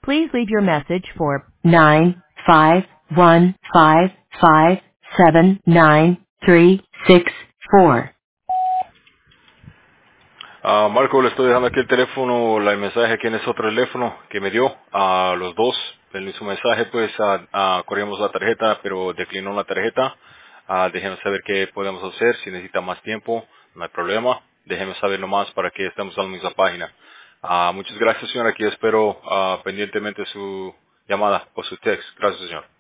Please leave your message for 951557936 Marco, le estoy dejando aquí el teléfono, el mensaje aquí en ese otro teléfono que me dio a los dos. En su mensaje, pues, corrimos la tarjeta, pero declinó la tarjeta. Déjenme saber qué podemos hacer. Si necesita más tiempo, no hay problema. Déjenme saber nomás para que estemos en la misma página. Muchas gracias, señor. Aquí espero pendientemente su llamada o su text. Gracias, señor.